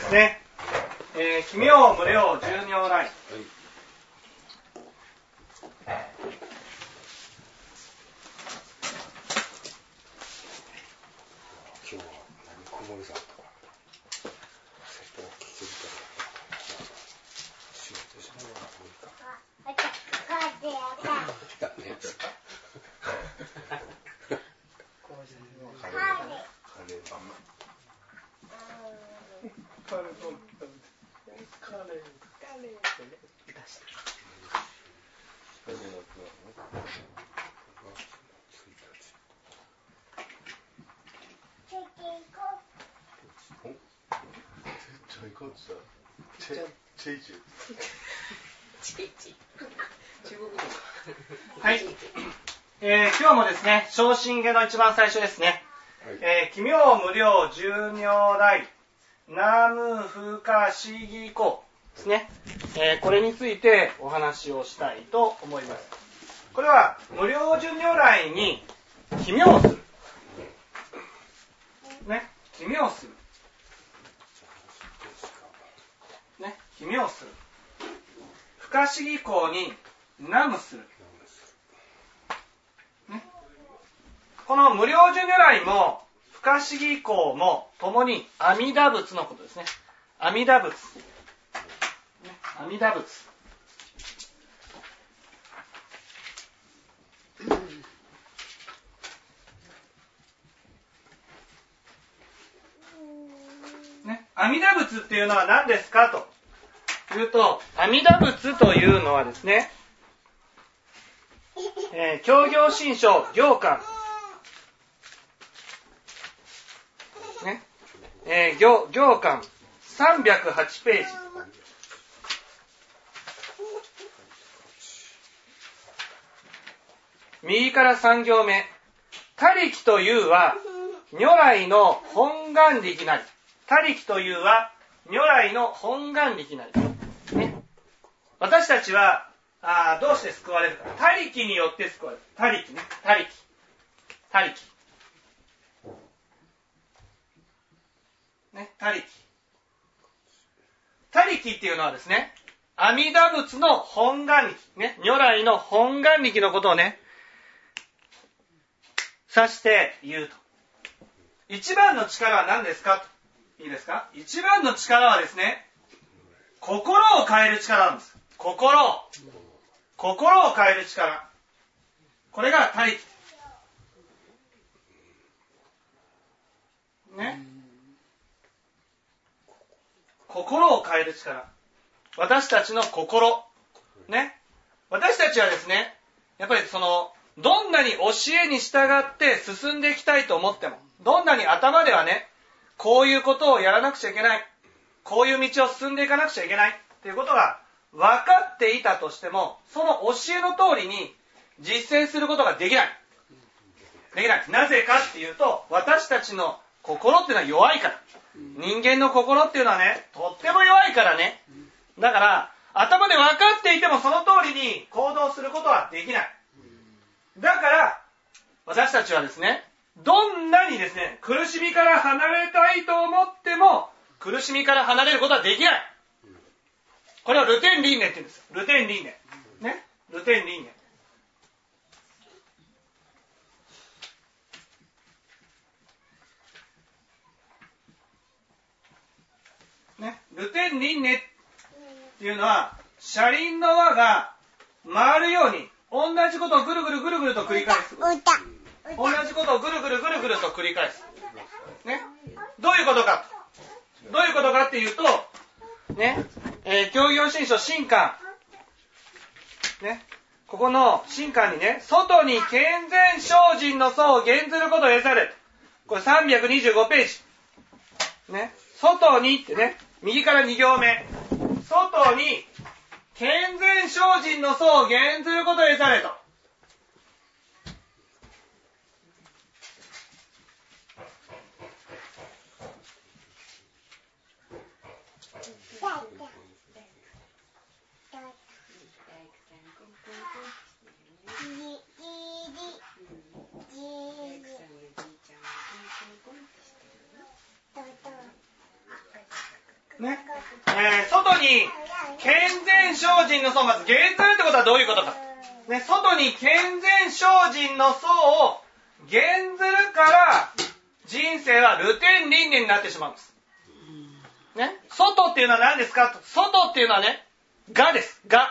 ですね、奇妙無量十如来、 今日は何曇りさんとか説法を聞けるから仕事しながらもいいか。 はい、今日もですね、正真下の一番最初ですね、奇妙無量十如来南無不可思議行ですね、これについてお話をしたいと思います。これは無量十如来に奇妙するね、奇妙するね、奇妙する不可思議行に南無する、ね、この無量十如来も不可思議行もともに阿弥陀仏のことですね。阿弥陀仏、ね、阿弥陀仏、ね、阿弥陀仏っていうのは何ですかというと、阿弥陀仏というのはですね、教行信書行巻、ね、行巻308ページ、右から3行目、他力というは如来の本願力なり。他力というは如来の本願力なり、ね、私たちはどうして救われるか。他力によって救われる。他力ね、他力、他力、ね、他力、他力っていうのはですね、阿弥陀仏の本願力、ね、如来の本願力のことをね、指して言うと。一番の力は何ですかと。いいですか。一番の力はですね、心を変える力なんです。心を変える力。これが他力。ね。心を変える力。私たちの心。ね。私たちはですね、やっぱりどんなに教えに従って進んでいきたいと思っても、どんなに頭ではね、こういうことをやらなくちゃいけない、こういう道を進んでいかなくちゃいけないということが分かっていたとしても、その教えの通りに実践することができない。できない。なぜかっていうと、私たちの心っていうのは弱いから。人間の心っていうのはね、とっても弱いからね。だから、頭で分かっていてもその通りに行動することはできない。だから、私たちはですね、どんなにですね、苦しみから離れたいと思っても、苦しみから離れることはできない。これをルテン輪廻って言うんですよ。ルテン輪廻。ね。ルテン輪廻。ね。ルテン輪廻っていうのは、車輪の輪が回るように、同じことをぐるぐるぐるぐると繰り返す。同じことをぐるぐるぐるぐると繰り返す。ね。どういうことか。どういうことかっていうと、ね、教行信書新巻。ね。ここの新巻にね、外に健全精進の相を減ずることを得される。これ325ページ。ね。外にってね、右から2行目。外に健全精進の相を減ずることを得されと。 ね。外に健全精進の層、まず減ずるってことはどういうことか。ね、外に健全精進の層を減ずるから人生はルテン輪廻になってしまうんです。ね。外っていうのは何ですかと。外っていうのはね、我です。我。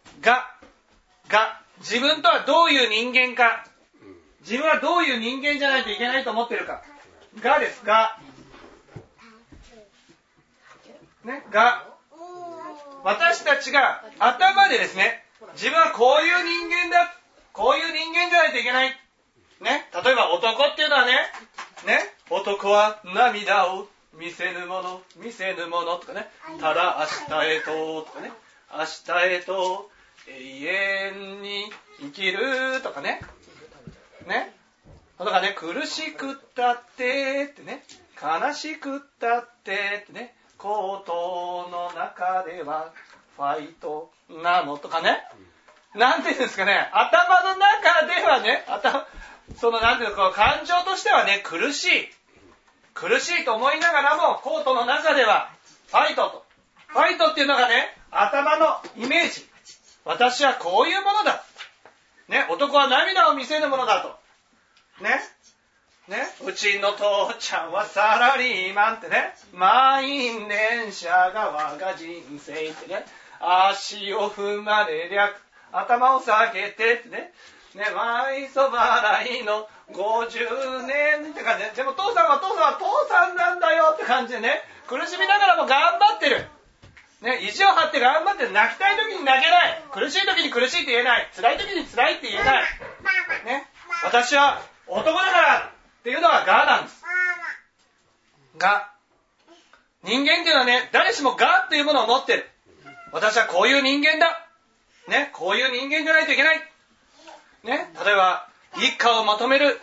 自分とはどういう人間か。自分はどういう人間じゃないといけないと思ってるか。我です。我。ね。我。私たちが頭でですね、自分はこういう人間だ。こういう人間じゃないといけない。ね。例えば男っていうのはね、男は涙を見せぬものとかね、ただ明日へとかね、明日へと永遠に生きるとかね、とかね、苦しくったってってね、悲しくったってってね、コートの中ではファイトなのとかね、なんていうんですかね、頭の中ではね、なんていうの、感情としてはね、苦しいと思いながらも、コートの中ではファイトっていうのがね、頭のイメージ。私はこういうものだ。ね、男は涙を見せるものだと。うちの父ちゃんはサラリーマンってね、満員電車が我が人生ってね、足を踏まれりゃ頭を下げてってね、愛想払いの50年って感じで、でも父さんは父さんなんだよって感じでね、苦しみながらも頑張ってる。ね、意地を張って頑張ってる。泣きたい時に泣けない。苦しい時に苦しいって言えない。辛い時に辛いって言えない。ね、私は男だからっていうのが我なんです。我。人間っていうのはね、誰しも我っていうものを持ってる。私はこういう人間だ。ね、こういう人間じゃないといけない。ね、例えば一家をまとめる。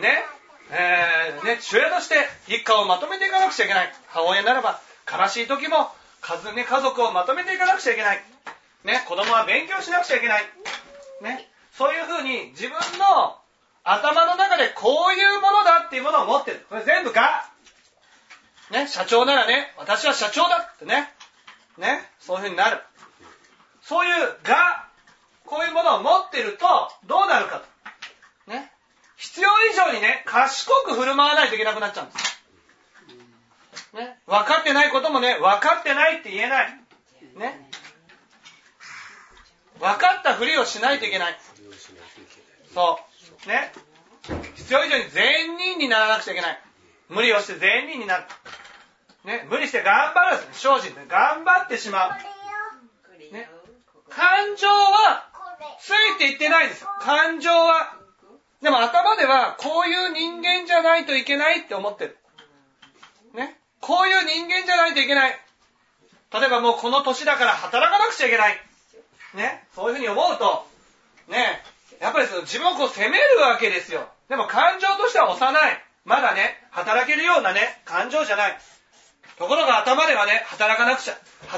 父親として一家をまとめていかなくちゃいけない。母親ならば悲しい時も家族をまとめていかなくちゃいけない。ね、子供は勉強しなくちゃいけない。ね、そういうふうに自分の頭の中でこういうものだっていうものを持ってる。これ全部が。ね、社長ならね、私は社長だってね。そういうふうになる。そういうが、こういうものを持ってるとどうなるかと。ね、必要以上にね、賢く振る舞わないといけなくなっちゃうんです。ね、分かってないこともね、分かってないって言えない。ね、分かったふりをしないといけない。そう。ね、必要以上に善人にならなくちゃいけない。無理をして善人になる。ね、無理して頑張るんです。精進で頑張ってしまう。ね、感情はついていってないんですよ。感情は。でも頭ではこういう人間じゃないといけないって思ってる。ね、こういう人間じゃないといけない。例えばもうこの年だから働かなくちゃいけない。ね、そういうふうに思うと、ね、やっぱり自分をこう責めるわけですよ。でも感情としては幼い。まだね、働けるようなね、感情じゃない。ところが頭ではね、働かなくちゃ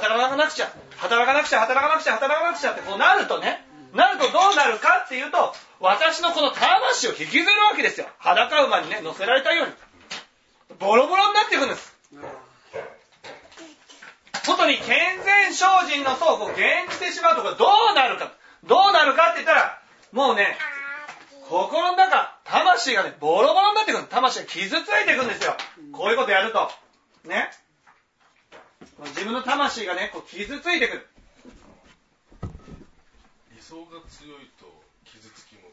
ってこうなるとね、どうなるかっていうと、私のこの魂を引きずるわけですよ。裸馬にね、乗せられたように。ボロボロになっていくんです。外に健全精進の層をこう減じてしまうところどうなるかって言ったら、もうね、心の中、魂がね、ボロボロになっていくんです。魂が傷ついていくんですよ。こういうことやると。ね。自分の魂がね、こう傷ついてくる。 理想が強いと傷つきも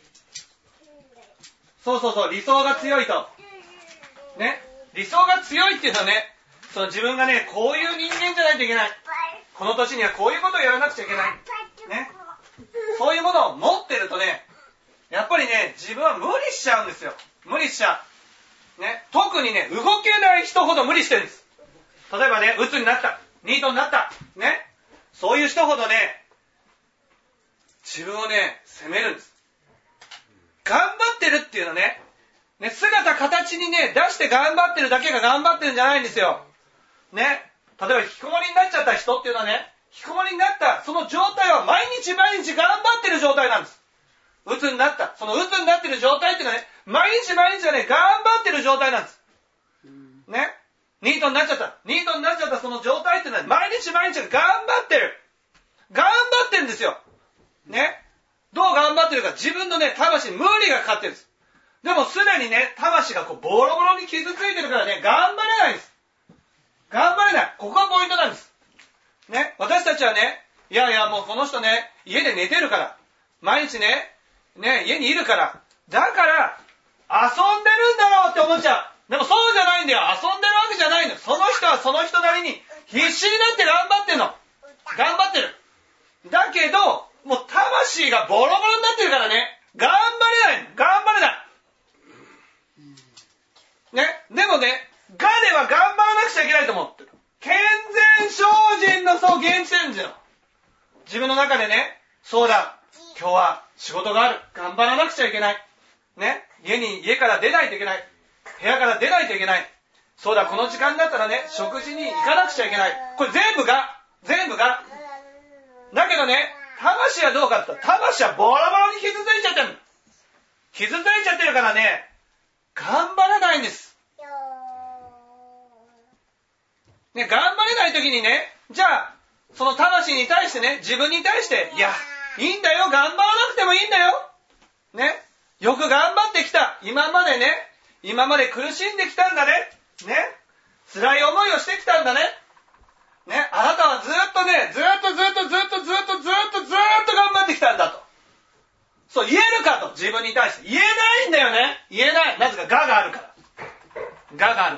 強い。そう、理想が強いと。ね。理想が強いっていうのはね、その自分がね、こういう人間じゃないといけない。この年にはこういうことをやらなくちゃいけない。ね。そういうものを持ってるとね、やっぱりね、自分は無理しちゃうんですよ。無理しちゃう。ね。特にね、動けない人ほど無理してるんです。例えばね、鬱になった。ニートになった。ね。そういう人ほどね、自分をね、責めるんです。頑張ってるっていうのね、姿形にね、出して頑張ってるだけが頑張ってるんじゃないんですよ。ね。例えば引きこもりになっちゃった人っていうのはね、引きこもりになったその状態は毎日頑張ってる状態なんです。鬱になった。その鬱になってる状態っていうのはね、毎日がね、頑張ってる状態なんです。ね。ニートになっちゃったそのの状態っていうのは毎日毎日頑張ってる。頑張ってるんですよ。ね。どう頑張ってるか、自分のね、魂に無理がかかってるんです。でもすでにね、魂がこうボロボロに傷ついてるからね、頑張れないんです。頑張れない。ここがポイントなんです。ね。私たちはね、いやいやもうこの人ね、家で寝てるから、毎日ね、家にいるから、だから遊んでるんだろうって思っちゃう。でもそうじゃないんだよ。遊んでるわけじゃないの。その人はその人なりに必死になって頑張ってんの。頑張ってる。だけど、もう魂がボロボロになってるからね、頑張れない。頑張れない。ね。でもね、我では頑張らなくちゃいけないと思ってる。健全精進のそう現地点ですよ。自分の中でね、そうだ、今日は仕事がある。頑張らなくちゃいけない。ね。家から出ないといけない。部屋から出ないといけない。そうだ、この時間になったらね、食事に行かなくちゃいけない。これ全部が。だけどね、魂はどうかって言ったら、魂はボロボロに傷ついちゃってる。傷ついちゃってるからね、頑張れないんです。ね、頑張れない時にね、じゃあ、その魂に対してね、自分に対して、いや、いいんだよ、頑張らなくてもいいんだよ。ね、よく頑張ってきた。今まで苦しんできたんだね。ね、辛い思いをしてきたんだね。ね、あなたはずっとね、ずっと頑張ってきたんだと。そう、言えるかと、自分に対して。言えないんだよね。言えない。なぜか、我があるから。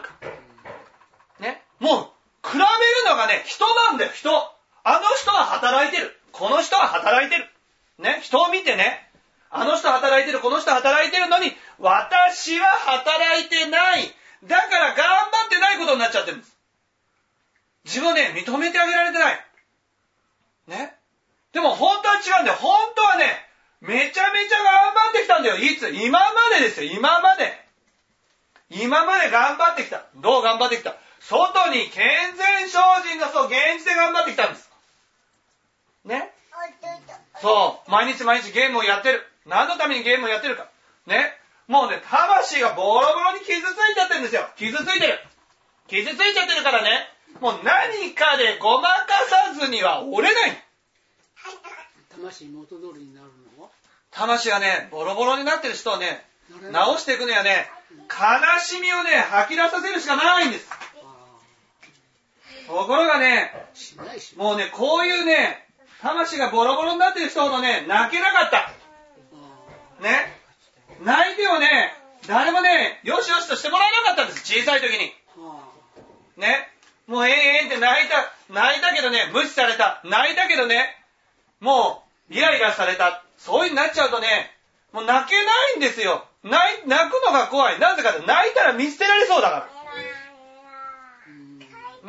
ね、もう、比べるのがね、人なんだよ、人。あの人は働いてる。この人は働いてる。ね、人を見てね、あの人働いてる、この人働いてるのに、私は働いてない。だから頑張ってないことになっちゃってるんです。自分をね、認めてあげられてない。ね。でも本当は違うんだよ。本当はね、めちゃめちゃ頑張ってきたんだよ。今までですよ、今まで頑張ってきた。どう頑張ってきた？外に健全精進の現地で頑張ってきたんです。ね。そう、毎日ゲームをやってる。何のためにゲームをやってるか。ね。もうね、魂がボロボロに傷ついちゃってるんですよ。傷ついちゃってるからね、もう何かでごまかさずには折れない。 魂元通りになるの？ 魂がね、ボロボロになってる人をね、直していくにはね、悲しみをね、吐き出させるしかないんです。ところがね、もうね、こういうね、魂がボロボロになってる人ほどね、泣けなかった。ね。泣いてもね、誰もね、よしよしとしてもらえなかったんです。小さい時に。ね。もうって泣いたけどね、無視された。泣いたけどね、もう、イライラされた。そういう風になっちゃうとね、もう泣けないんですよ。泣くのが怖い。なぜかって泣いたら見捨てられそうだから。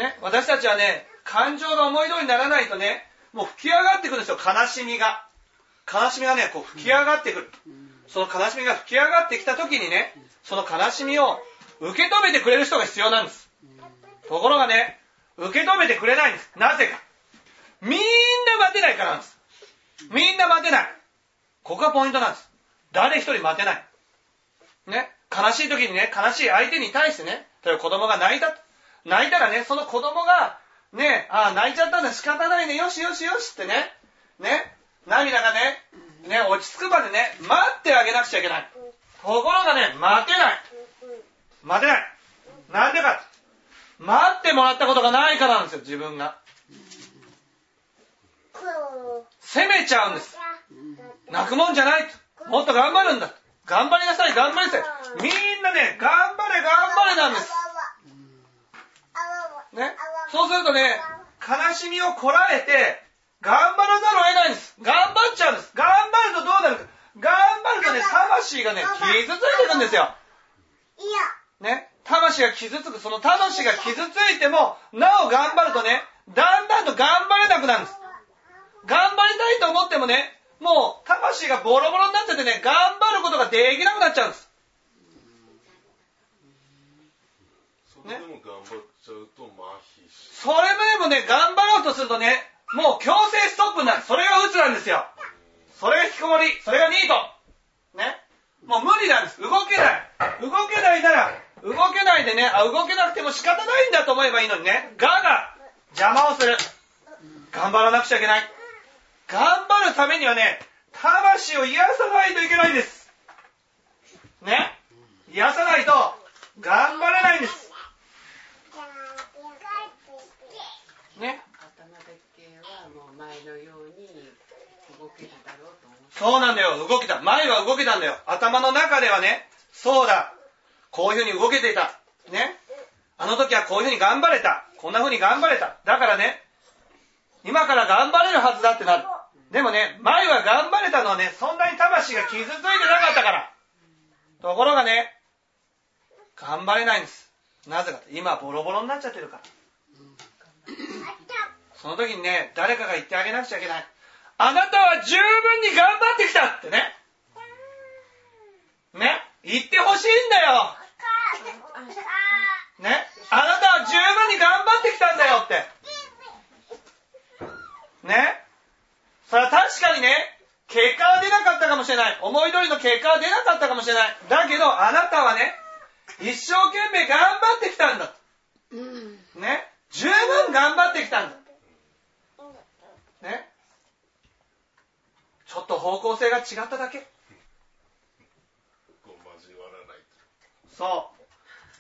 ね。私たちはね、感情が思い通りにならないとね、もう吹き上がってくるんですよ、悲しみがね、こう吹き上がってくる。その悲しみが吹き上がってきた時にね、その悲しみを受け止めてくれる人が必要なんです。ところがね、受け止めてくれないんです。なぜか。みんな待てないからなんです。みんな待てない。ここがポイントなんです。誰一人待てない。ね、悲しい時にね、悲しい相手に対してね、例えば子供が泣いたらね、その子供がね、泣いちゃったんだ、仕方ないね、よしってね、涙がね、落ち着くまでね、待ってあげなくちゃいけない。ところがね、待てない。なんでか。待ってもらったことがないからなんですよ、自分が。責めちゃうんです。泣くもんじゃない。もっと頑張るんだ。頑張りなさい。みんなね、頑張れなんです。ね。そうするとね、悲しみをこらえて、頑張らざるを得ないんです。頑張っちゃうんです。頑張るとどうなるか。頑張るとね、魂がね、傷ついてくんですよ。ね。魂が傷つく。その魂が傷ついても、なお頑張るとね、だんだんと頑張れなくなるんです。頑張りたいと思ってもね、もう魂がボロボロになっててね、頑張ることができなくなっちゃうんです。 それでも頑張っちゃうと麻痺し。 それでもね、頑張ろうとするとね、もう強制ストップになる。それが鬱なんですよ。それが引きこもり。それがニート。ね。もう無理なんです。動けないなら、動けないでね、動けなくても仕方ないんだと思えばいいのにね、我が邪魔をする。頑張らなくちゃいけない。頑張るためにはね、魂を癒さないといけないんです。ね。癒さないと頑張れないんです。ね。 頭だけはもう前のように動けるだろうと思う。 そうなんだよ。動けた。前は動けたんだよ。頭の中ではね、そうだ。こういうふうに動けていた。ね。あの時はこういうふうに頑張れた。こんなふうに頑張れた。だからね、今から頑張れるはずだってなる。でもね、前は頑張れたのはね、そんなに魂が傷ついてなかったから。ところがね、頑張れないんです。なぜか。今ボロボロになっちゃってるから。その時にね、誰かが言ってあげなくちゃいけない。あなたは十分に頑張ってきたってね。ね。言ってほしいんだよ。ね。あなたは十分に頑張ってきたんだよって。ね。それは確かにね、結果は出なかったかもしれない。思い通りの結果は出なかったかもしれない。だけど、あなたはね、一生懸命頑張ってきたんだ。ね。十分頑張ってきたんだ。ね。ちょっと方向性が違っただけ。 こう交わらない。 そう。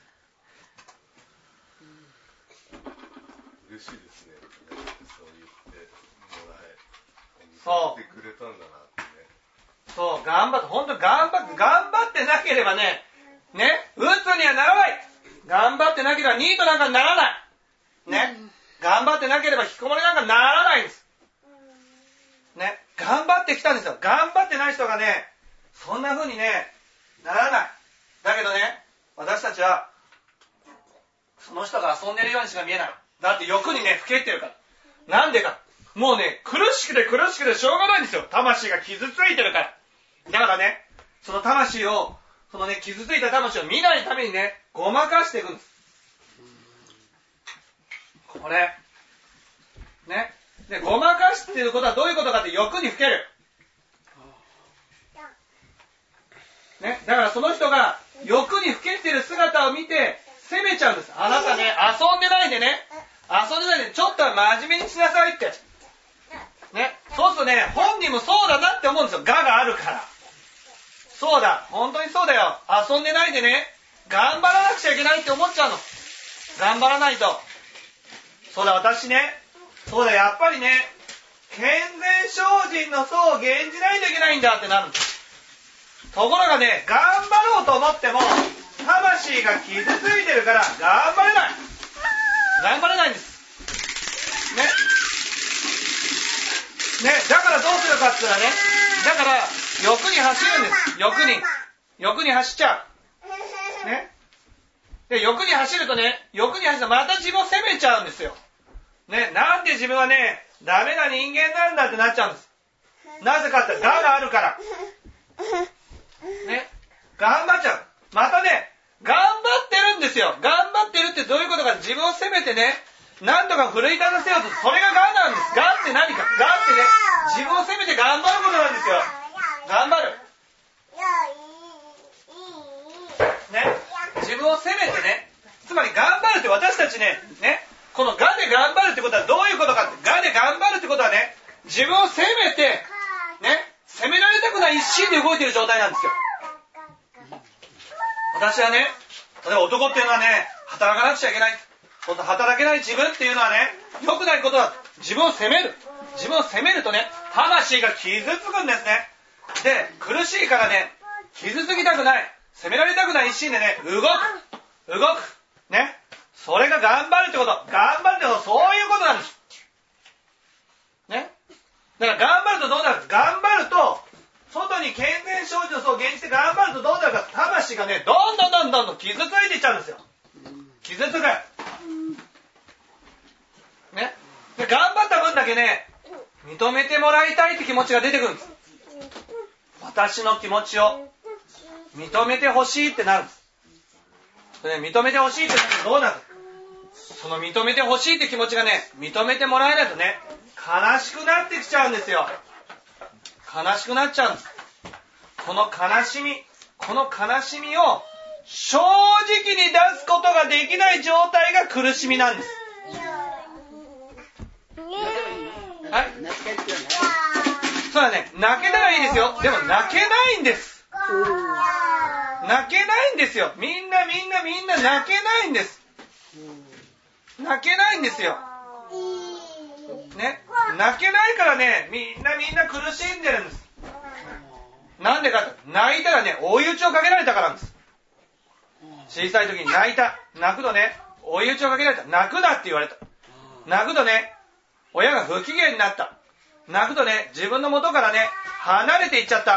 嬉しいですね。そう言ってもらえ。 そう。 言ってくれたんだなってね。 そう、頑張って、本当に頑張ってなければね、ね、鬱にはならない。頑張ってなければニートなんかにならない。ね。頑張ってなければ引きこもりなんかにならないんです。ね。頑張ってきたんですよ。頑張ってない人がね、そんな風にね、ならない。だけどね、私たちは、その人が遊んでるようにしか見えない。だって欲にね、ふけってるから。なんでか。もうね、苦しくてしょうがないんですよ。魂が傷ついてるから。だからね、その魂を、そのね、傷ついた魂を見ないためにね、ごまかしていくんです。これ。ね。で、ごまかしていることはどういうことかって欲にふける。ね。だからその人が欲にふけてる姿を見て責めちゃうんです。あなたね、遊んでないでね、ちょっとは真面目にしなさいって。ね。そうするとね、本人もそうだなって思うんですよ。我があるから。そうだ、本当にそうだよ。遊んでないでね、頑張らなくちゃいけないって思っちゃうの。頑張らないと。そうだ、私ね、そうだ、やっぱりね、健全精進の層を減じないといけないんだってなるんです。ところがね、頑張ろうと思っても、魂が傷ついてるから頑張れない。頑張れないんです。ね。ね、だからどうするかって言ったらね、だから欲に走るんです。欲に走っちゃう。ね。で、欲に走るとまた自分を責めちゃうんですよ。ね、なんで自分はね、ダメな人間なんだってなっちゃうんです。なぜかって我があるから。ね。頑張っちゃう。またね、頑張ってるんですよ。頑張ってるってどういうことか、自分を責めてね、なんとか奮い立たせようと、それが我なんです。我って何か。我ってね、自分を責めて頑張ることなんですよ。頑張る。ね。自分を責めてね、つまり頑張るって私たちね、この我で頑張るってことはどういうことかって、我で頑張るってことはね、自分を責めて、ね、責められたくない一心で動いている状態なんですよ。私はね、例えば男っていうのはね、働かなくちゃいけない。働けない自分っていうのはね、良くないことだ。自分を責める。自分を責めるとね、魂が傷つくんですね。で、苦しいからね、傷つきたくない。責められたくない一心でね、動く。ね。それが頑張るってこと。頑張るってことはそういうことなんです。ね。だから頑張るとどうなるか。頑張ると、外に健全精進の層を減じて頑張るとどうなるか。魂がね、どんどん傷ついていっちゃうんですよ。傷つく。ね。で、頑張った分だけね、認めてもらいたいって気持ちが出てくるんです。私の気持ちを認めてほしいってなるんです。で、認めてほしいってなるとどうなるか。その認めてほしいって気持ちがね、認めてもらえないとね、悲しくなってきちゃうんですよ。悲しくなっちゃうんです。この悲しみを正直に出すことができない状態が苦しみなんです。 そうだね、泣けたらいいですよ。でも泣けないんです。泣けないんですよ。みんな泣けないんです。泣けないんですよ。ね、泣けないからね、みんな苦しんでるんです。なんでかって、泣いたらね、追い打ちをかけられたからなんです。小さい時に泣くとね、追い打ちをかけられた。泣くなって言われた。泣くとね、親が不機嫌になった。泣くとね、自分の元からね、離れていっちゃった。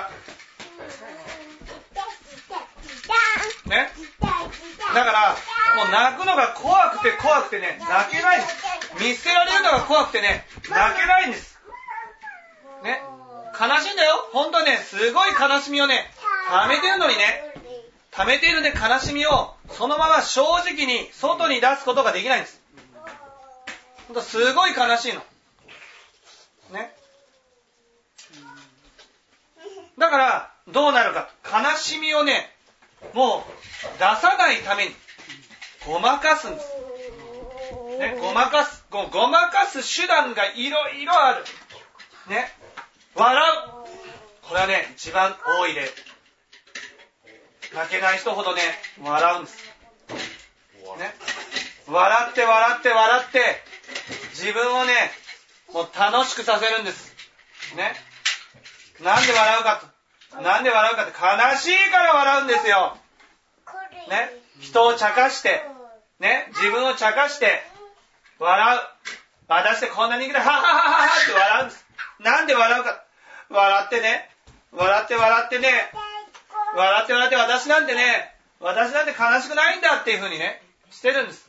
ね。だから、もう泣くのが怖くてね、泣けないんです。見捨てられるのが怖くてね、泣けないんです。ね。悲しいんだよ。ほんとね、すごい悲しみをね、溜めてるのにね、溜めているね、悲しみを、そのまま正直に外に出すことができないんです。ほんとすごい悲しいの。ね。だから、どうなるか。悲しみをね、もう、出さないために、ごまかすんです。ね、ごまかす手段がいろいろある。ね。笑う。これはね、一番多い例。泣けない人ほどね、笑うんです。ね。笑って、自分をね、もう楽しくさせるんです。ね。なんで笑うかって悲しいから笑うんですよ。ね。人を茶化して、ね。自分を茶化して、笑う。私ってこんな人気で、はははははって笑うんです。なんで笑うか。笑って私なんて悲しくないんだっていう風にね、してるんです。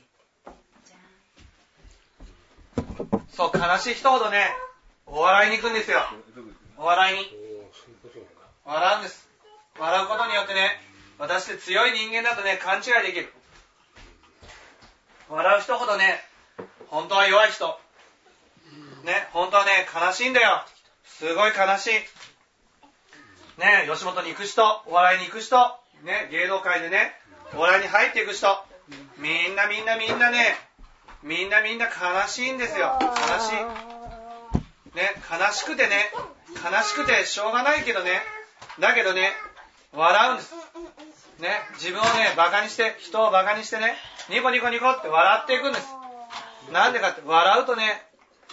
そう、悲しい人ほどね、お笑いに行くんですよ。お笑いに。笑うんです。笑うことによってね、私って強い人間だとね、勘違いできる。笑う人ほどね、本当は弱い人。ね、本当はね、悲しいんだよ。すごい悲しい。ね、吉本に行く人、お笑いに行く人、ね、芸能界でね、お笑いに入っていく人、みんなね、みんな悲しいんですよ。悲しい。ね、悲しくてしょうがないけどね、だけどね、笑うんです。ね、自分をね、バカにして、人をバカにしてね、ニコニコって笑っていくんです。なんでかって、笑うとね、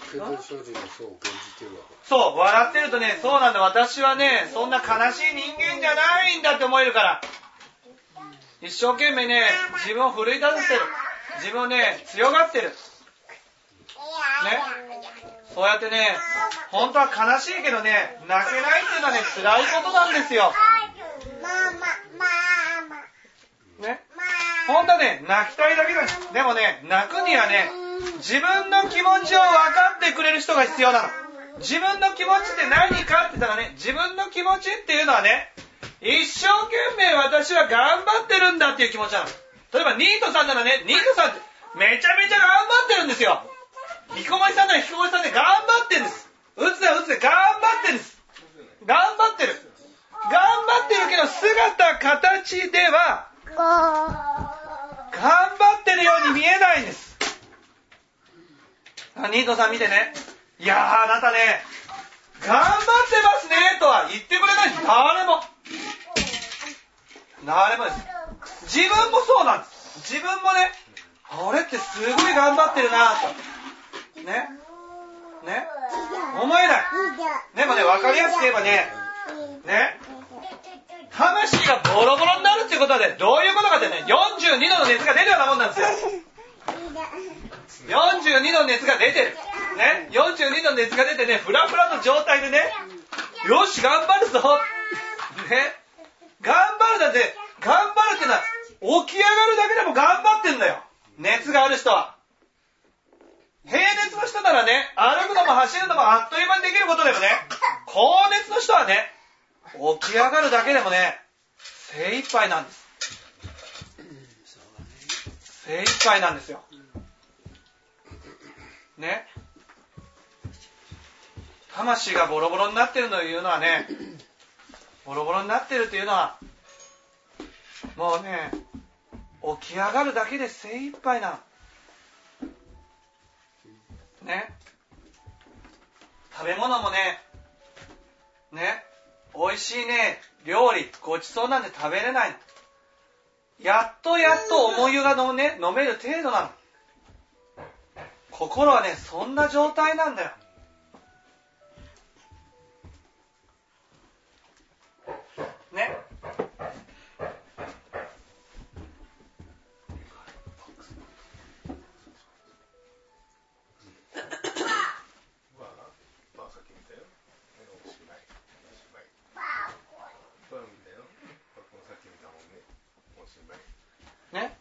そう、笑ってるとね、そうなんだ、私はね、そんな悲しい人間じゃないんだって思えるから、一生懸命ね、自分を奮い立たせてる。自分をね、強がってる。ね。そうやってね、本当は悲しいけどね、泣けないっていうのはね、辛いことなんですよ。ね。本当はね、泣きたいだけなんです。でもね、泣くにはね、自分の気持ちを分かってくれる人が必要なの。自分の気持ちって何かって言ったらね、自分の気持ちっていうのはね、一生懸命私は頑張ってるんだっていう気持ちなの。例えばニートさんならね、ニートさんってめちゃめちゃ頑張ってるんですよ。引きこもりさんなら引きこもりさんで頑張ってるんです。打つな頑張ってるんです。頑張ってるけど姿形では頑張ってるように見えないんです。ニートさん見てね、いやーあなたね、頑張ってますねとは言ってくれないんです。誰もです。自分もそうなんです。自分もね、俺ってすごい頑張ってるなとね思えない。でもね、分かりやすく言えばね、魂がボロボロになるっていうことはね、どういうことかってね、42度の熱が出るようなもんなんですよ。42度の熱が出てる。ね、42度の熱が出てね、フラフラの状態でね、よし、頑張るぞ。ね、頑張るってのは、起き上がるだけでも頑張ってんだよ。熱がある人は。平熱の人ならね、歩くのも走るのもあっという間にできることでもね、高熱の人はね、起き上がるだけでもね、精一杯なんです。精一杯なんですよ。ね。魂がボロボロになってるというのはね、ボロボロになってるというのは、もうね、起き上がるだけで精一杯なの。ね。食べ物もね、 ね、美味しいね、料理、ごちそうなんて食べれないの。やっと思い湯が飲める程度なの。心はね、そんな状態なんだよ。ね。ね。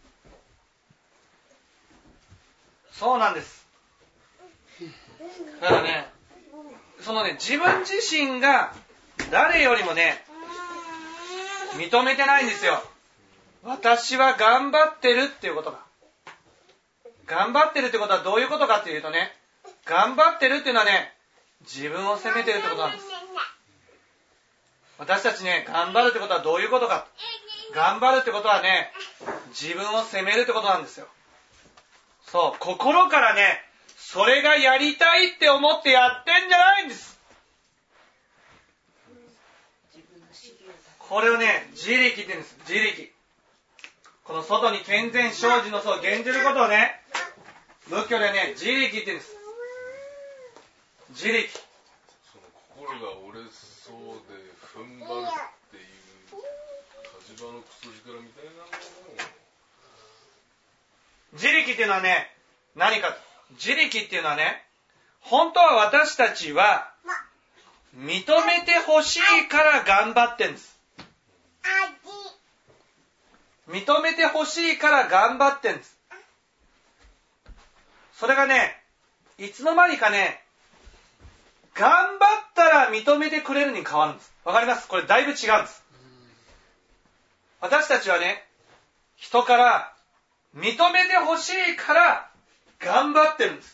そうなんです。だからね、そのね、自分自身が誰よりもね、認めてないんですよ。私は頑張ってるっていうことが。頑張ってるってことはどういうことかっていうとね、頑張ってるっていうのはね、自分を責めてるってことなんです。私たちね、頑張るってことはどういうことか。頑張るってことはね、自分を責めるってことなんですよ。そう、心からね、それがやりたいって思ってやってんじゃないんです。これをね、自力って言うんです。自力。この外に健全生じの層を減じることをね、仏教でね、自力って言うんです。自力。 その心が折れそうで踏ん張るっていう火事場のクソ力みたいなのを。 自力っていうのはね、何か。自力っていうのはね、本当は私たちは認めてほしいから頑張ってるんです。認めてほしいから頑張ってるんです。それがね、いつの間にかね、頑張ったら認めてくれるに変わるんです。わかります？これだいぶ違うんです。私たちはね、人から認めてほしいから頑張ってるんです。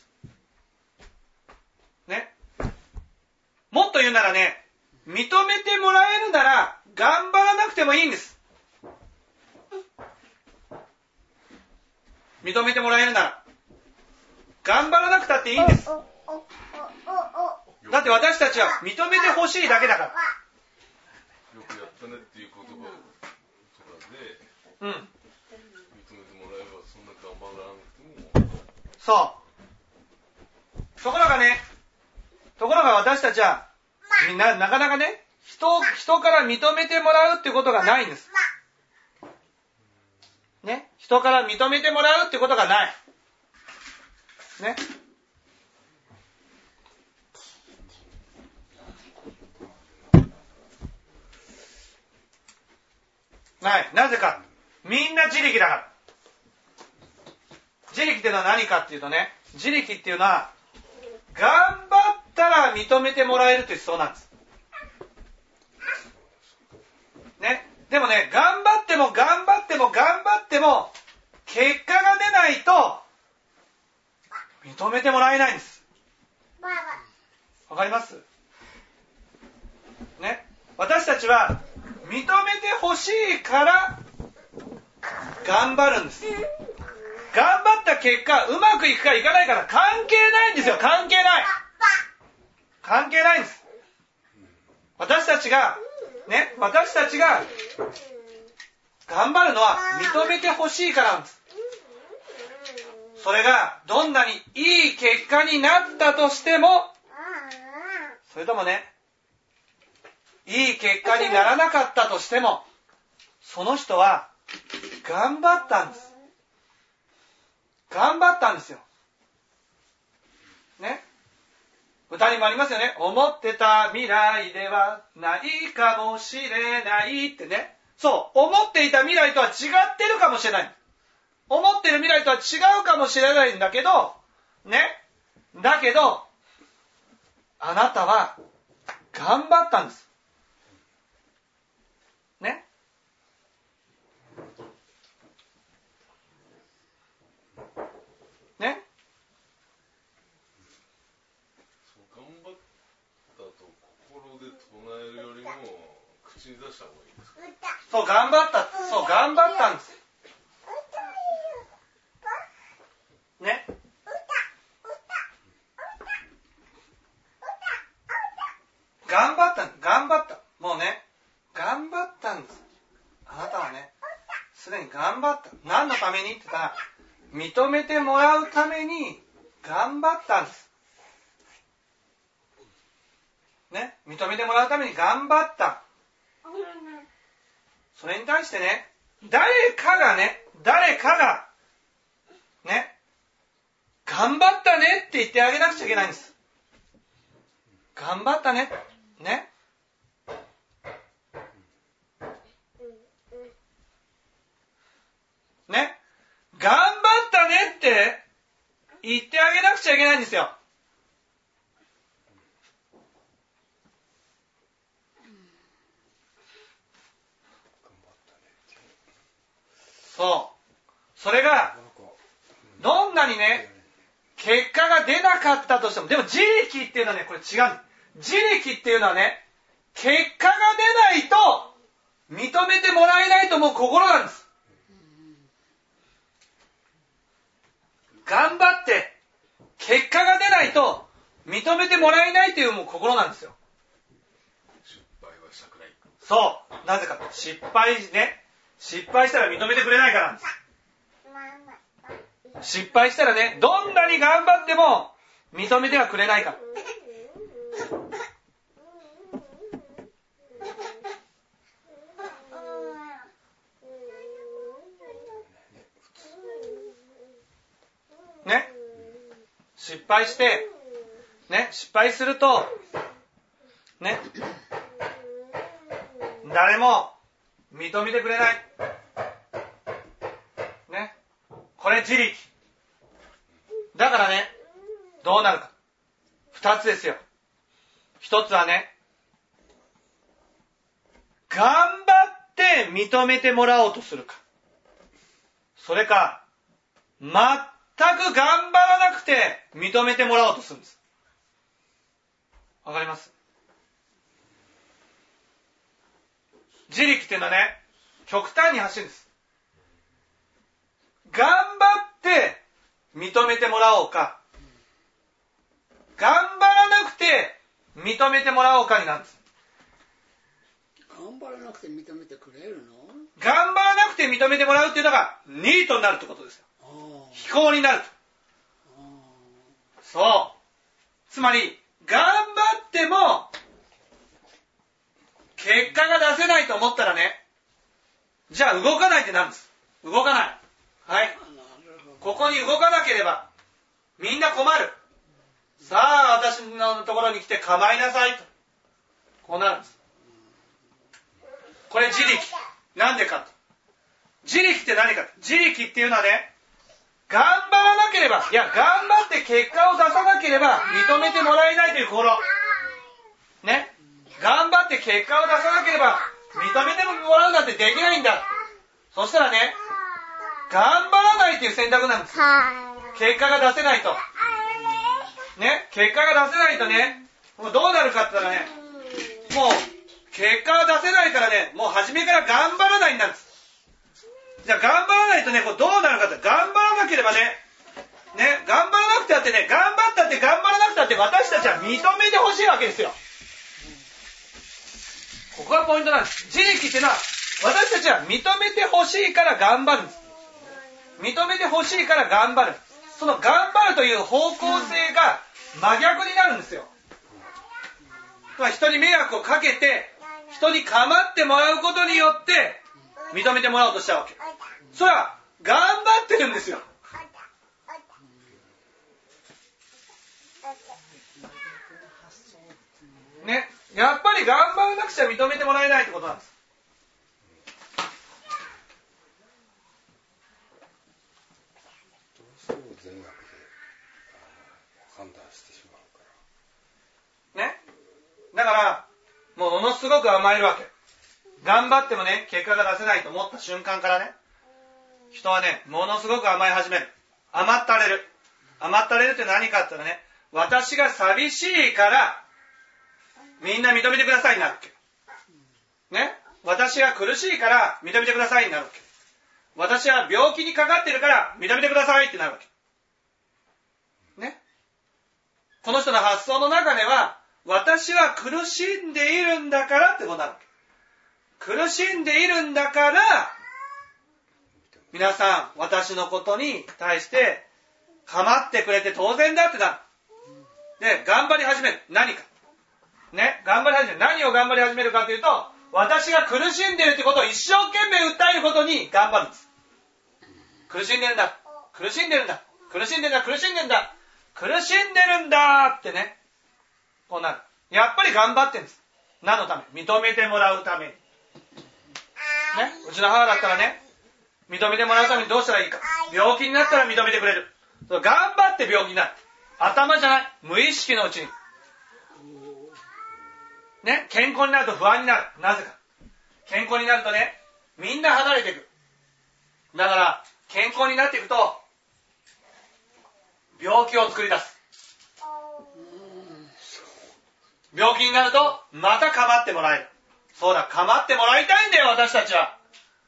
ね。もっと言うならね、認めてもらえるなら頑張らなくてもいいんです。認めてもらえるなら頑張らなくたっていいんです。だって私たちは認めてほしいだけだから。 よくやったねっていう言葉とかで、認めてもらえばそんな頑張らなくても。 そう。ところが私たちはみんななかなかね、人から認めてもらうってことがないんです。ね、人から認めてもらうってことがない。ね。ない。なぜか。みんな自力だから。自力っていうのは何かっていうとね、自力っていうのは、頑張ったら認めてもらえるという思想なんです。ね。でもね、頑張っても、結果が出ないと、認めてもらえないんです。わかります？ね。私たちは、認めてほしいから頑張るんです。頑張った結果うまくいくかいかないか関係ないんですよ。関係ないんです。私たちが頑張るのは認めてほしいからなんです。それがどんなにいい結果になったとしても、それともね、いい結果にならなかったとしても、その人は頑張ったんです。頑張ったんですよ。ね。歌にもありますよね。思ってた未来ではないかもしれないってね。そう。思っていた未来とは違ってるかもしれない。思ってる未来とは違うかもしれないんだけど、ね。だけど、あなたは頑張ったんです。ね。ね。 そう頑張ったと心で唱えるよりも口に出した方がいいですか？ そう頑張ったんです。ね。 頑張った。もうね、頑張ったんです。あなたはね、すでに頑張った。何のためにって言ったら、認めてもらうために頑張ったんです。ね、認めてもらうために頑張った。それに対してね、誰かがね、頑張ったねって言ってあげなくちゃいけないんです。頑張ったね。ね。ね。頑張ったねって言ってあげなくちゃいけないんですよ。そう。それが、どんなにね、結果が出なかったとしても、でも自力っていうのはね、これ違う。自力っていうのはね、結果が出ないと認めてもらえないと思う心なんです。頑張って結果が出ないと認めてもらえないというもう心なんですよ。 失敗はしたくない。 そう。なぜか。失敗したら認めてくれないからなんです。失敗したらね、どんなに頑張っても認めてはくれないから。ね。失敗して、ね、失敗すると、ね、誰も認めてくれない。ね。これ自力。だからね、どうなるか。二つですよ。一つはね、頑張って認めてもらおうとするか。それか、全く頑張らなくて認めてもらおうとするんです。わかります？自力っていうのはね、極端に走るんです。頑張って認めてもらおうか、頑張らなくて認めてもらおうかになるんです。 頑張らなくて認めてくれるの？ 頑張らなくて認めてもらうっていうのがニートになるってことですよ。非行になると。そう。つまり、頑張っても結果が出せないと思ったらね、じゃあ動かないってなるんです。動かない。はい。ここに動かなければみんな困る。さあ私のところに来て構いなさいと。こうなるんです。これ自力。なんでかと。自力って何か。自力っていうのはね、頑張らなければ、いや頑張って結果を出さなければ認めてもらえないという心。ね。頑張って結果を出さなければ認めてもらうなんてできないんだ。そしたらね、頑張らないという選択なんです。結果が出せないと。ね、結果が出せないとね、もうどうなるかって言ったらね、もう結果が出せないからね、もう初めから頑張らないんだんです。じゃあ頑張らないとね、こうどうなるかって、頑張らなければね、頑張らなくてあってね、頑張ったって頑張らなくたって私たちは認めてほしいわけですよ。ここがポイントなんです。自力っていうのは、私たちは認めてほしいから頑張るんです。認めてほしいから頑張る。その頑張るという方向性が真逆になるんですよ。人に迷惑をかけて、人に構ってもらうことによって認めてもらおうとしたわけ。それは頑張ってるんですよ。ね、やっぱり頑張らなくちゃ認めてもらえないってことなんです。 どうしても善悪で判断してしまうからね。だからものすごく甘えるわけ。頑張ってもね、結果が出せないと思った瞬間からね、人はね、ものすごく甘え始める。甘ったれる。甘ったれるって何かって言ったらね、私が寂しいからみんな認めてくださいになるわけ。ね。私が苦しいから認めてくださいになるわけ。私は病気にかかってるから認めてくださいってなるわけ。ね。この人の発想の中では、 私は苦しんでいるんだからってことなの。苦しんでいるんだから、皆さん、私のことに対して、構ってくれて当然だってなる。で、頑張り始める。何か。ね、頑張り始める。何を頑張り始めるかというと、私が苦しんでいるってことを一生懸命訴えることに頑張るんです。苦しんでるんだ。苦しんでるんだ。苦しんでるんだ。苦しんでるんだ。苦しんでるんだってね。こうなる。やっぱり頑張ってるんです。何のため？認めてもらうために。ね。うちの母だったらね、認めてもらうためにどうしたらいいか。病気になったら認めてくれる。頑張って病気になる。頭じゃない。無意識のうちに。ね。健康になると不安になる。なぜか。健康になるとね、みんな離れていく。だから、健康になっていくと、病気を作り出す。病気になると、また構ってもらえる。そうだ、構ってもらいたいんだよ、私たちは。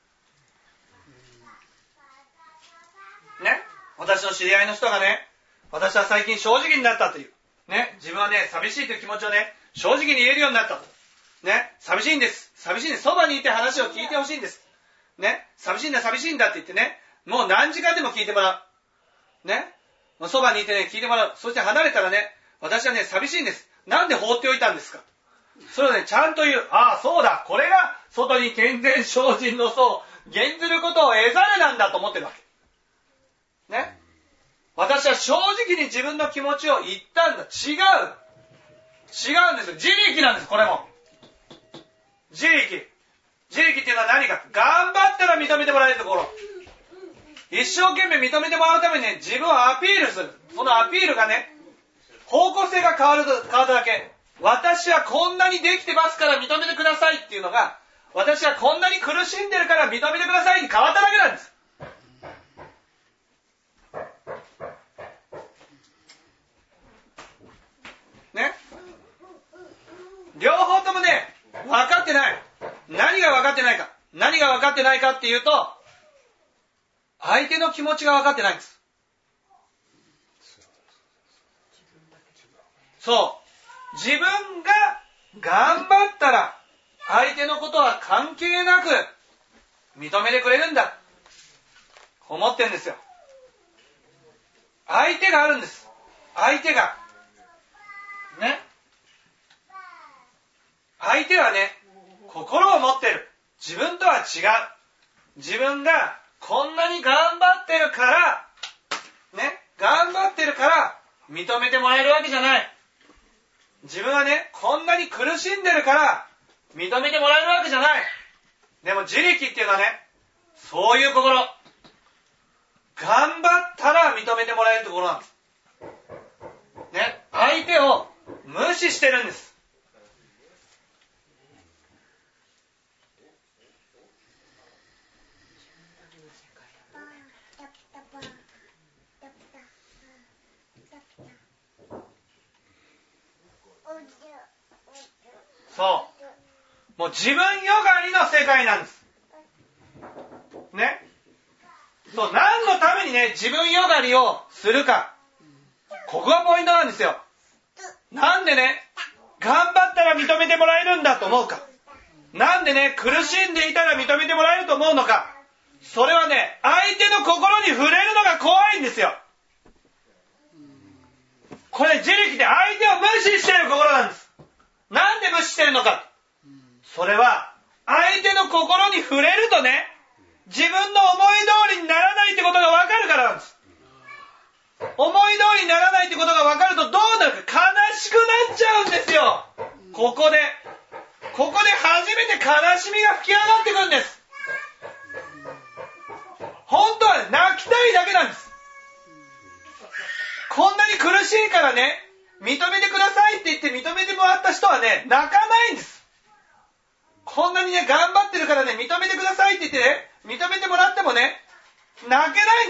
ね。私の知り合いの人がね、私は最近正直になったという。ね。自分はね、寂しいという気持ちをね、正直に言えるようになったと。ね。寂しいんです。寂しいんです。そばにいて話を聞いてほしいんです。ね。寂しいんだ、寂しいんだって言ってね、もう何時間でも聞いてもらう。ね。そばにいてね、聞いてもらう。そして離れたらね、私はね、寂しいんです。なんで放っておいたんですか。それをね、ちゃんと言う。ああ、そうだ。これが、外に健全精進の層、減ずることを得ざるなんだと思ってるわけ。ね。私は正直に自分の気持ちを言ったんだ。違うんですよ。自力なんです、これも。自力。自力っていうのは何か。頑張ったら認めてもらえるところ。一生懸命認めてもらうためにね、自分をアピールする。そのアピールがね、方向性が変わっただけ。私はこんなにできてますから認めてくださいっていうのが、私はこんなに苦しんでるから認めてくださいに変わっただけなんです。ね。両方ともね、分かってない。何が分かってないか。何が分かってないかっていうと、相手の気持ちが分かってないんです。そう。自分が頑張ったら、相手のことは関係なく認めてくれるんだ。思ってるんですよ。相手があるんです。相手が。ね。相手はね、心を持ってる。自分とは違う。自分がこんなに頑張ってるから、ね、頑張ってるから認めてもらえるわけじゃない。自分はね、こんなに苦しんでるから認めてもらえるわけじゃない。でも自力っていうのはね、そういう心。頑張ったら認めてもらえるところなんです。ね、相手を無視してるんです。そう。もう自分よがりの世界なんです。ね。そう、何のためにね、自分よがりをするか。ここがポイントなんですよ。なんでね、頑張ったら認めてもらえるんだと思うか。なんでね、苦しんでいたら認めてもらえると思うのか。それはね、相手の心に触れるのが怖いんですよ。これ自力で相手を無視している心なんです。なんで無視してるのか。それは、相手の心に触れるとね、自分の思い通りにならないってことがわかるからなんです。思い通りにならないってことがわかるとどうなるか。悲しくなっちゃうんですよ。ここで初めて悲しみが吹き上がってくるんです。本当はね、泣きたいだけなんです。こんなに苦しいからね、認めてくださいって言って認めてもらった人はね、泣かないんです。こんなにね、頑張ってるからね、認めてくださいって言ってね、認めてもらってもね、泣けないんです。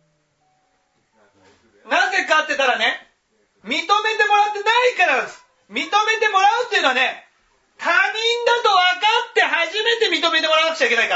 なぜかって言ったらね、認めてもらってないからなんです。認めてもらうっていうのはね、他人だと分かって初めて認めてもらわなくちゃいけないから。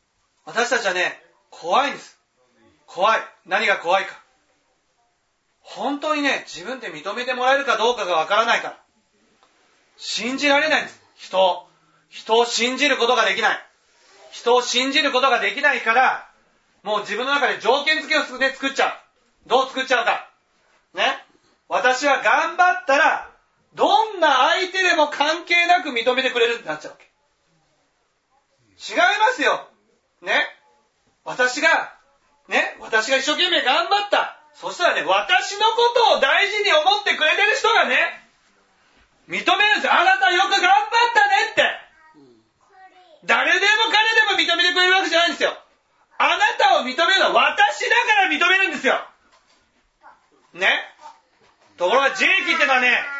私たちはね、怖いんです。怖い。何が怖いか。 本当にね、自分で認めてもらえるかどうかがわからないから。信じられないんです。人を信じることができない。人を信じることができないから、もう自分の中で条件付けを作っちゃう。どう作っちゃうか。ね。私は頑張ったら、どんな相手でも関係なく認めてくれるってなっちゃうわけ。違いますよ。ね。私が一生懸命頑張った。そしたらね、私のことを大事に思ってくれてる人がね、認めるんですよ。あなたよく頑張ったねって。誰でも彼でも認めてくれるわけじゃないんですよ。あなたを認めるのは私だから認めるんですよ。ね。ところが自力っていうのはね、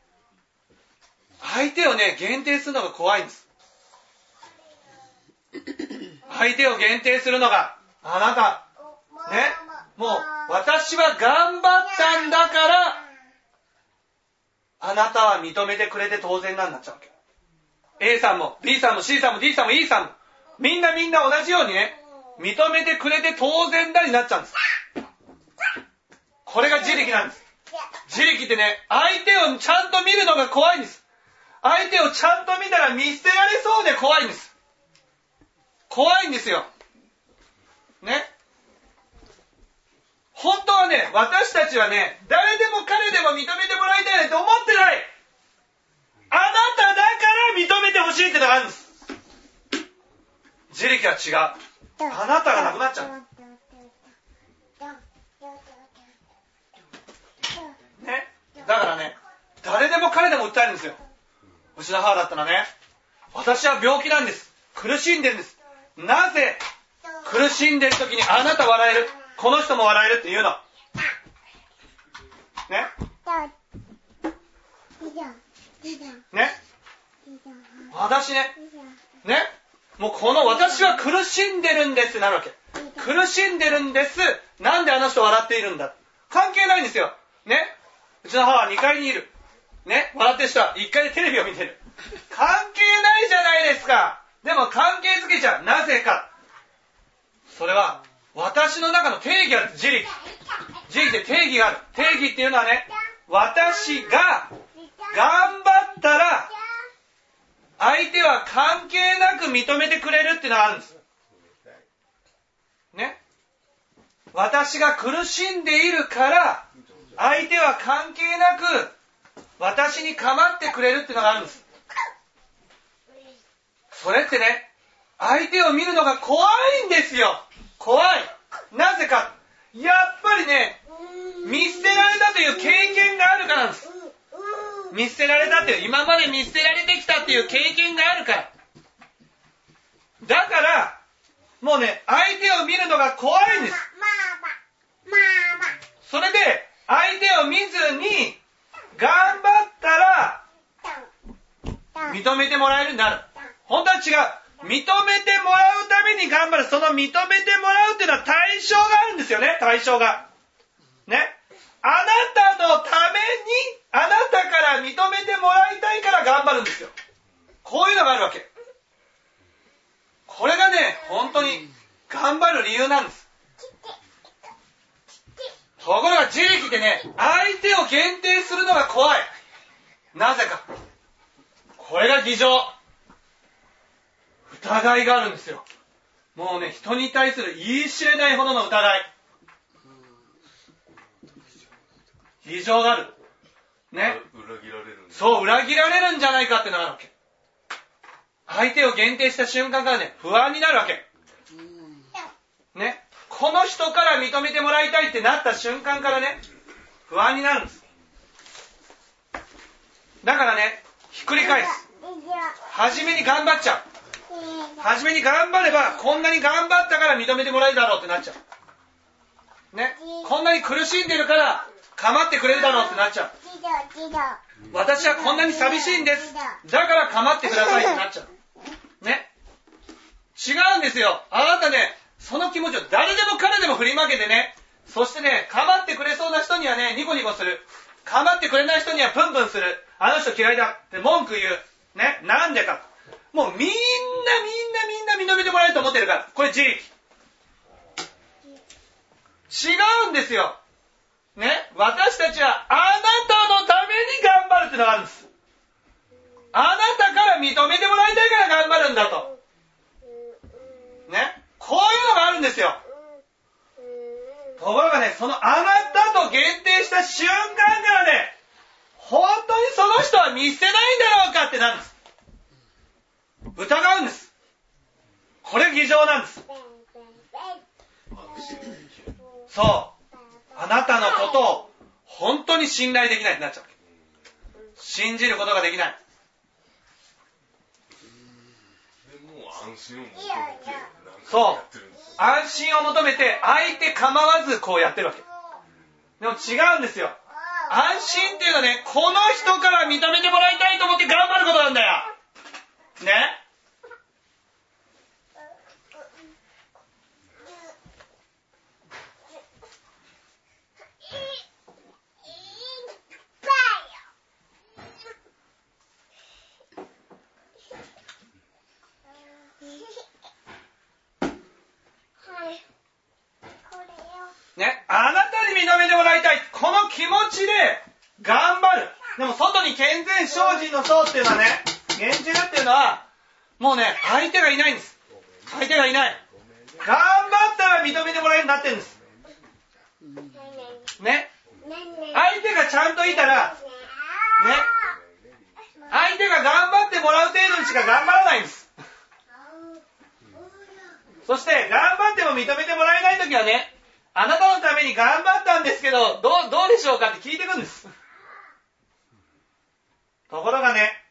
相手をね、限定するのが怖いんです。相手を限定するのが、あなた、ね、もう私は頑張ったんだから、あなたは認めてくれて当然なんなっちゃうわけ。A さんも B さんも C さんも D さんも E さんも、みんな同じようにね、認めてくれて当然だになっちゃうんです。これが自力なんです。自力ってね、相手をちゃんと見るのが怖いんです。相手をちゃんと見たら見捨てられそうで怖いんです。怖いんですよ。ね。本当はね、私たちはね、誰でも彼でも認めてもらいたいなんて思ってない。あなただから認めてほしいってのがあるんです。自力は違う。あなたがなくなっちゃう。ね。だからね、誰でも彼でも訴えるんですよ。うちの母だったらね、私は病気なんです。苦しんでるんです。なぜ苦しんでる時にあなた笑える、この人も笑えるって言うの。ね。ね。私ね、もうこの私は苦しんでるんですってなるわけ。苦しんでるんです。なんであの人笑っているんだ。関係ないんですよ。ね。うちの母は2階にいる。ね。笑ってる人は1階でテレビを見てる。関係ないじゃないですか。でも関係づけちゃう。なぜか。それは私の中の定義がある。自力。自力で定義がある。定義っていうのはね、私が頑張ったら相手は関係なく認めてくれるっていうのがあるんです。ね。私が苦しんでいるから相手は関係なく私に構ってくれるっていうのがあるんです。それってね、相手を見るのが怖いんですよ。怖い。なぜか。やっぱりね、見捨てられたという経験があるからなんです。見捨てられたっていう、今まで見捨てられてきたっていう経験があるから。だから、もうね、相手を見るのが怖いんです。それで、相手を見ずに、頑張ったら、認めてもらえるようになる。本当は違う。認めてもらうために頑張る。その認めてもらうっていうのは対象があるんですよね。対象が。ね。あなたのために、あなたから認めてもらいたいから頑張るんですよ。こういうのがあるわけ。これがね、本当に頑張る理由なんです。ところが自力ってね、相手を限定するのが怖い。なぜか。これが偽情。疑いがあるんですよ。もうね、人に対する言い知れないほどの疑い。偽情がある。ね。 裏切られるんだ。 そう、裏切られるんじゃないかってのがあるわけ。相手を限定した瞬間からね、不安になるわけ。ね。この人から認めてもらいたいってなった瞬間からね、不安になるんです。だからね、ひっくり返す。初めに頑張っちゃう。初めに頑張れば、こんなに頑張ったから認めてもらえるだろうってなっちゃう。ね。こんなに苦しんでるから、構ってくれるだろうってなっちゃう。私はこんなに寂しいんです。だから構ってくださいってなっちゃう。ね。違うんですよ。あなたね、その気持ちを誰でも彼でも振りまけてね、そしてね、構ってくれそうな人にはね、ニコニコする。構ってくれない人にはプンプンする。あの人嫌いだって文句言う。ね。なんでか。もうみんな認めてもらえると思ってるから。これ自力。違うんですよ。 ね、私たちはあなたのために頑張るっていうのがあるんです。あなたから認めてもらいたいから頑張るんだと。ね、こういうのがあるんですよ。ところがね、そのあなたと限定した瞬間からね、本当にその人は見捨てないんだろうかってなるんです。疑うんです。これ偽情なんです。そう。あなたのことを本当に信頼できないってなっちゃうわけ。信じることができない。 でもう安心を求めてそう。安心を求めて相手構わずこうやってるわけ。でも違うんですよ。安心っていうのはね、この人から認めてもらいたいと思って頑張ることなんだよ。ね。ね、あなたに認めてもらいたい。この気持ちで頑張る。でも外に健全精進の層っていうのはね、現実っていうのは、もうね、相手がいないんです。相手がいない。頑張ったら認めてもらえるようになってるんです。ね。相手がちゃんといたら、ね。相手が頑張ってもらう程度にしか頑張らないんです。そして、頑張っても認めてもらえないときはね、あなたのために頑張ったんですけど、どうでしょうかって聞いてくるんです。ところがね、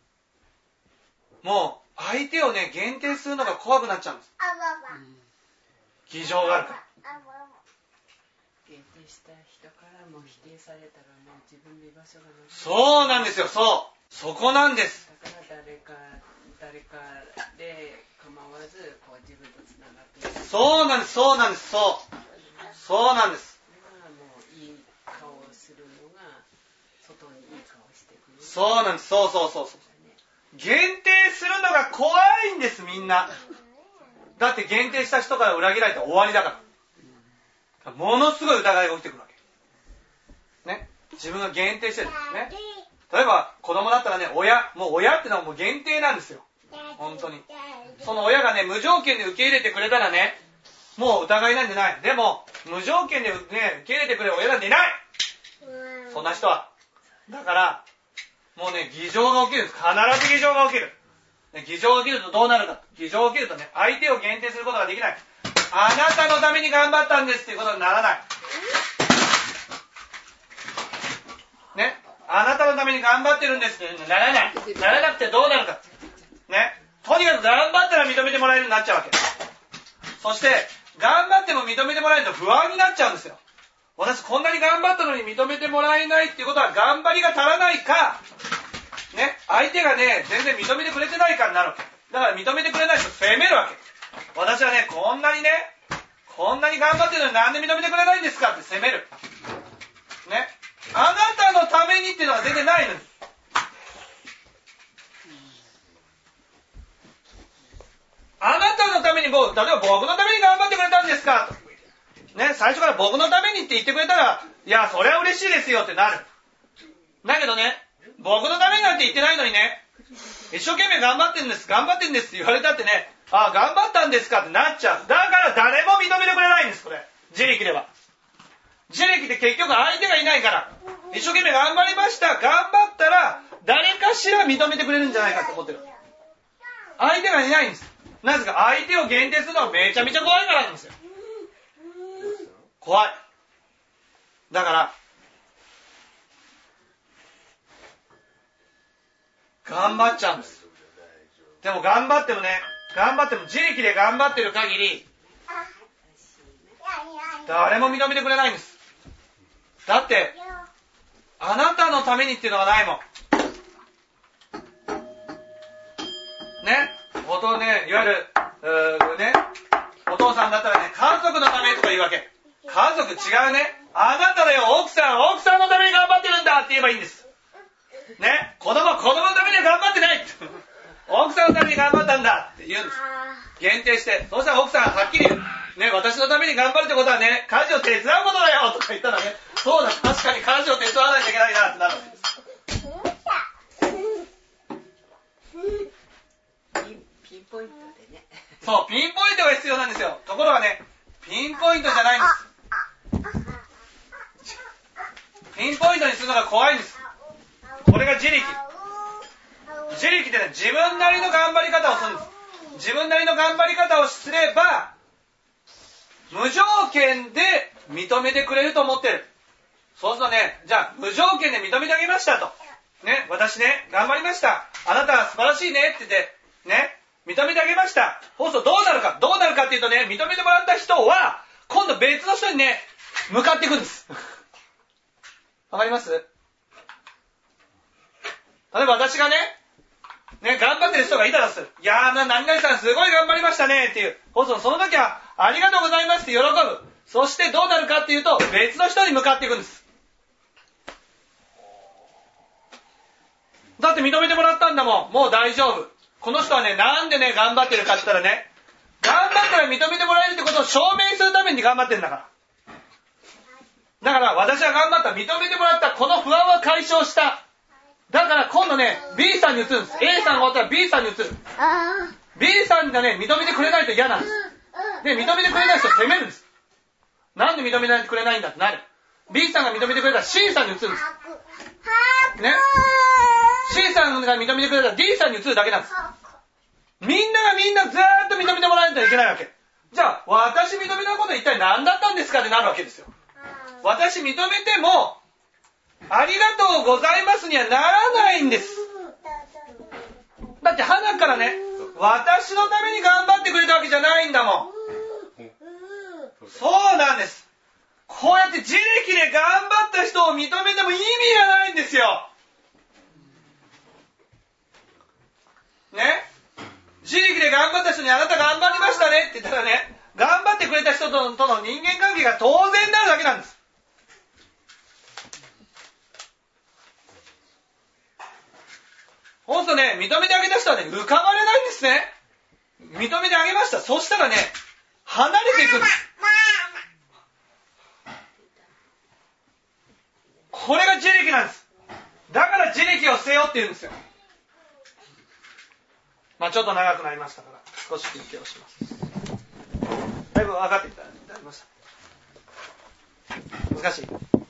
もう相手をね、限定するのが怖くなっちゃうんです。偽情があるから。 限定した人からも否定されたらもう自分の居場所がない。 そうなんですよ、そう。そこなんです。 だから誰かで構わずこう自分とつながっている。 そうなんです、そうなんです、そう。そうなんです。 もういい顔をするのが外にいい顔してくる。 そうなんです、そう。限定するのが怖いんです、みんな。だって限定した人から裏切られたら終わりだから。ものすごい疑いが起きてくるわけ。ね。自分が限定してるんですね。例えば子供だったらね、もう親ってのはもう限定なんですよ。本当に。その親がね、無条件で受け入れてくれたらね、もう疑いなんてない。でも、無条件でね、受け入れてくれる親なんていない。そんな人は。だから、もうね、偽情が起きるんです。必ず偽情が起きる。偽情が起きるとどうなるか。偽情が起きるとね、相手を限定することができない。あなたのために頑張ったんですっていうことにならない。ね。あなたのために頑張ってるんですってならない。ならなくてどうなるか。ね。とにかく頑張ったら認めてもらえるようになっちゃうわけ。そして、頑張っても認めてもらえると不安になっちゃうんですよ。私こんなに頑張ったのに認めてもらえないっていうことは頑張りが足らないか、ね、相手がね、全然認めてくれてないかになるわけ。だから認めてくれないと責めるわけ。私はね、こんなに頑張ってるのになんで認めてくれないんですかって責める。ね。あなたのためにっていうのは全然ないのに。あなたのために例えば僕のために頑張ってくれたんですかと。ね、最初から僕のためにって言ってくれたら、いや、それは嬉しいですよってなる。だけどね、僕のためになんて言ってないのにね、一生懸命頑張ってるんです、頑張ってるんですって言われたってね、ああ、頑張ったんですかってなっちゃう。だから誰も認めてくれないんです、これ。自力では。自力で結局相手がいないから、一生懸命頑張りました、頑張ったら、誰かしら認めてくれるんじゃないかと思ってる。相手がいないんです。なぜか相手を限定するのはめちゃめちゃ怖いからなんですよ。怖い。だから、頑張っちゃうんです。でも頑張っても自力で頑張ってる限り、誰も認めてくれないんです。だって、あなたのためにっていうのがないもん。ね。いわゆる、お父さんだったらね、家族のためとか言うわけ。家族違うね。あなただよ、奥さんのために頑張ってるんだって言えばいいんです。ね。子供のためには頑張ってない奥さんのために頑張ったんだって言うんです。限定して。そうしたら奥さんはっきり言う。ね、私のために頑張るってことはね、家事を手伝うことだよとか言ったらね、 そうだ、確かに家事を手伝わないといけないなってなるわけです。 ピンポイントでね。 そう、ピンポイントが必要なんですよ。ところがね、ピンポイントじゃないんです。ピンポイントにするのが怖いんです。これが自力。自力ってね、自分なりの頑張り方をするんです。自分なりの頑張り方をすれば、無条件で認めてくれると思ってる。そうするとね、じゃあ無条件で認めてあげましたと。ね、私ね、頑張りました。あなたは素晴らしいねって言って、ね、認めてあげました。そうするとどうなるかっていうとね、認めてもらった人は、今度別の人にね、向かっていくんです。わかります？例えば私がね、頑張ってる人がいたらする。いやー、何々さんすごい頑張りましたねっていう。そうするとその時は、ありがとうございますって喜ぶ。そしてどうなるかっていうと、別の人に向かっていくんです。だって認めてもらったんだもん。もう大丈夫。この人はね、なんでね、頑張ってるかって言ったらね、頑張ったら認めてもらえるってことを証明するために頑張ってるんだから。だから私は頑張った。認めてもらった。この不安は解消した。だから今度ね、B さんに移るんです。A さんが終わったら B さんに移る。B さんがね、認めてくれないと嫌なんです。で、認めてくれない人を責めるんです。なんで認めてくれないんだってなる。B さんが認めてくれたら C さんに移るんです。ね。C さんが認めてくれたら D さんに移るだけなんです。みんなずーっと認めてもらえないといけないわけ。じゃあ、私認めたこと一体何だったんですかってなるわけですよ。私認めても、ありがとうございますにはならないんです。だって花からね、私のために頑張ってくれたわけじゃないんだもん。そうなんです。こうやって自力で頑張った人を認めても意味がないんですよ。ね。自力で頑張った人にあなた頑張りましたねって言ったらね、頑張ってくれた人との人間関係が当然になるだけなんです。ほんとね、認めてあげた人はね、浮かばれないんですね。認めてあげました。そしたらね、離れていくんです。これが自力なんです。だから自力を捨てようって言うんですよ。まあちょっと長くなりましたから、少し休憩をします。だいぶ分かってきた。いただきました。難しい。